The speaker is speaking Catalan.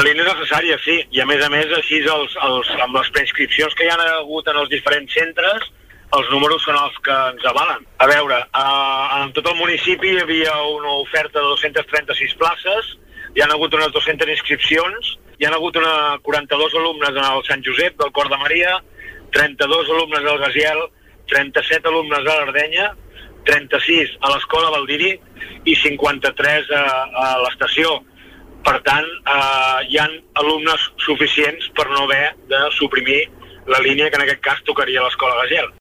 La línia és necessària, sí, i a més, així amb les preinscripcions que hi ha hagut en els diferents centres, els números són els que ens avalen. A veure, en tot el municipi hi havia una oferta de 236 places, hi ha hagut unes 200 inscripcions, hi ha hagut 42 alumnes en el Sant Josep del Cor de Maria, 32 alumnes al Gaziel, 37 alumnes a l'Ardenya, 36 a l'Escola Baldiri i 53 a l'estació. Per tant, hi ha alumnes suficients per no haver de suprimir la línia que en aquest cas tocaria a l'Escola Gaziel.